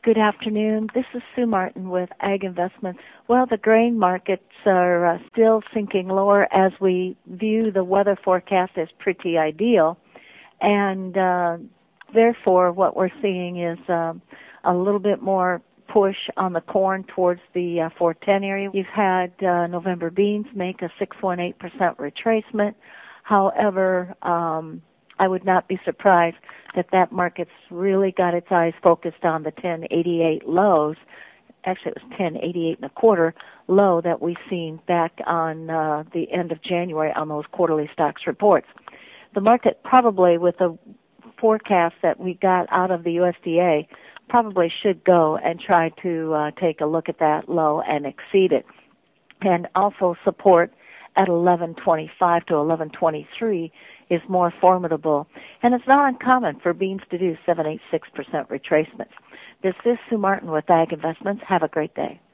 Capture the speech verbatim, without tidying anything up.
Good afternoon. This is Sue Martin with Ag Investments. Well, the grain markets are uh, still sinking lower as we view the weather forecast as pretty ideal. And uh, therefore, what we're seeing is uh, a little bit more push on the corn towards the uh, four ten area. You've had uh, November beans make a six point eight percent retracement. However, um, I would not be surprised that that market's really got its eyes focused on the ten eighty-eight lows. Actually, it was ten eighty-eight and a quarter low that we've seen back on uh, the end of January on those quarterly stocks reports. The market probably, with the forecast that we got out of the U S D A, probably should go and try to uh, take a look at that low and exceed it. And also support at eleven twenty-five to eleven twenty-three is more formidable. And it's not uncommon for beans to do seven, eight, six percent retracements. This is Sue Martin with Ag Investments. Have a great day.